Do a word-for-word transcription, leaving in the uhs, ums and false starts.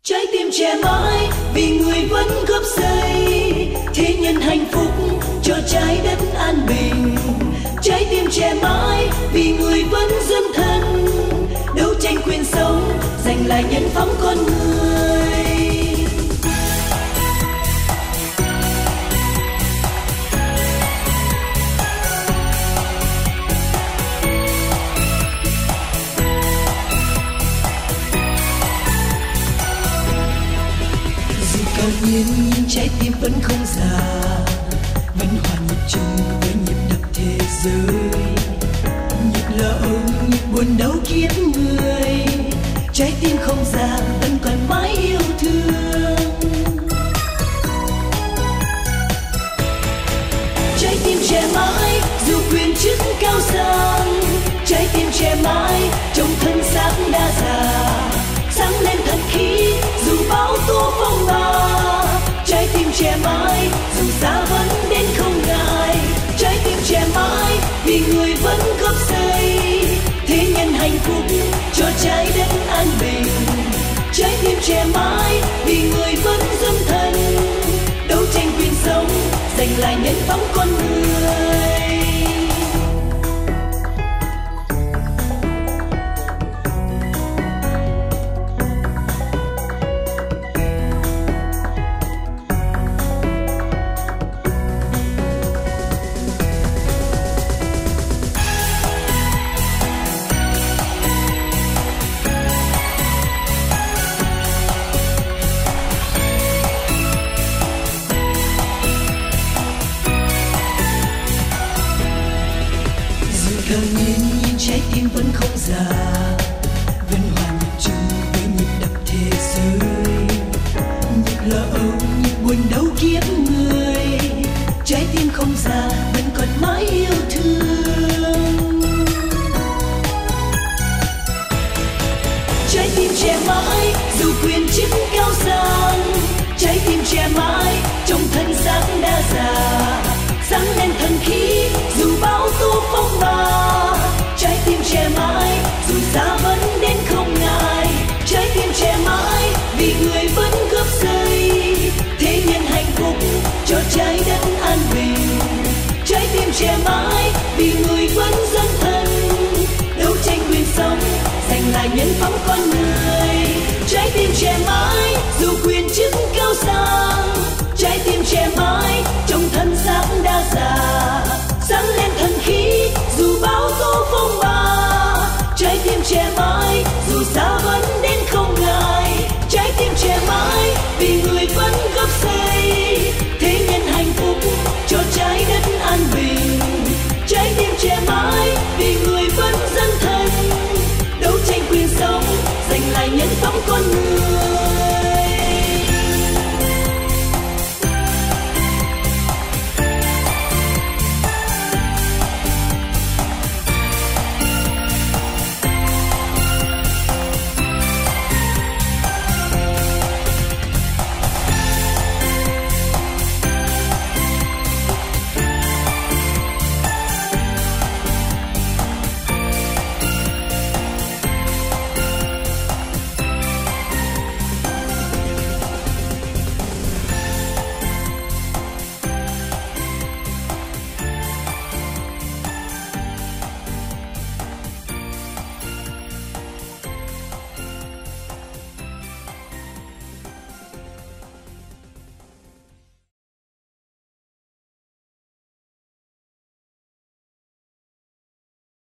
Trái tim trẻ mãi vì người vẫn góp xây, thế nhân hạnh phúc cho trái đất an bình. Trái tim trẻ mãi vì người vẫn dấn thân, đấu tranh quyền sống, giành lại nhân phẩm con người. Dù cao nhiên nhưng trái tim vẫn không già, vẫn hòa nhịp chung với nhịp đập thế giới. Nhịp lỡ nhịp buồn đau kiếp người, trái tim không già vẫn còn mãi yêu thương. Trái tim trẻ mãi dù quyền chức cao sang, trái tim trẻ mãi trong thân xác đã già, sáng lên thần khí dù bão tố phong ba. Trái tim trẻ mãi dù xa vẫn đến không ngại, trái tim trẻ mãi vì người vẫn góp xây, thế nhân hạnh phúc cho trái đất an bình. Trái tim trẻ mãi vì người vẫn dấn thân, đấu tranh quyền sống, giành lại nhân phẩm con người. Cao nhiên nhưng trái tim vẫn không già, vẫn hòa nhịp chung với nhịp đập thế giới. Nhịp lo âu, nhịp buồn đau kiếp người, trái tim không già vẫn còn mãi yêu thương. Trái tim trẻ mãi dù quyền chức cao sang, trái tim trẻ mãi trong thân xác đã già, sáng lên thần khí dù bão tố phong ba. Trái tim trẻ mãi dù xa vẫn đến không ngại, trái tim trẻ mãi vì người vẫn góp xây, thế nhân hạnh phúc cho trái đất an bình. Trái tim trẻ mãi vì người vẫn dấn thân, đấu tranh quyền sống, giành lại nhân phẩm con người. Trái tim trẻ mãi dù quyền chức cao sang, trái tim trẻ mãi trong thân xác đã già, sáng lên thần khí dù bão tố phong ba. Trái tim trẻ mãi dù xa vẫn đến không ngại, trái tim trẻ mãi vì người vẫn góp xây, thế nhân hạnh phúc cho trái đất an bình. Trái tim trẻ mãi vì người vẫn dấn thân, đấu tranh quyền sống, giành lại nhân phẩm con người.